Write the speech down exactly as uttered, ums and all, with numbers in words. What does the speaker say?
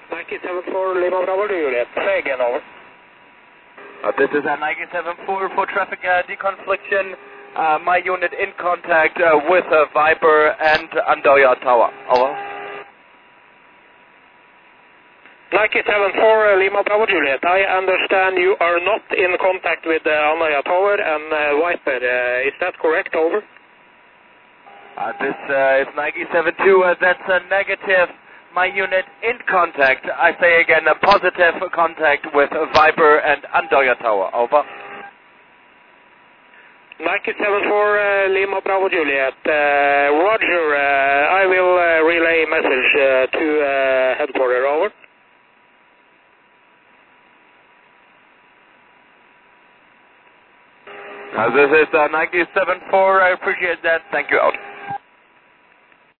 Nike seven four Lima Bravo Juliet. Say again, over. Uh, this is a Nike seven four for traffic uh, deconfliction. Uh, my unit in contact uh, with uh, Viper and Andoya Tower. Over. Nike seven four uh, Lima Bravo Juliet. I understand you are not in contact with uh, Andoya Tower and uh, Viper. Uh, is that correct? Over. Uh, this uh, is Nike seven two. Uh, that's a negative. My unit in contact. I say again, a positive contact with Viper and Andoya Tower. Over. Nike seven four uh, Lima Bravo Juliet. Uh, Roger. Uh, I will uh, relay message uh, to uh, headquarters. Over. Uh, this is uh, Nike seven four. I appreciate that. Thank you. Out.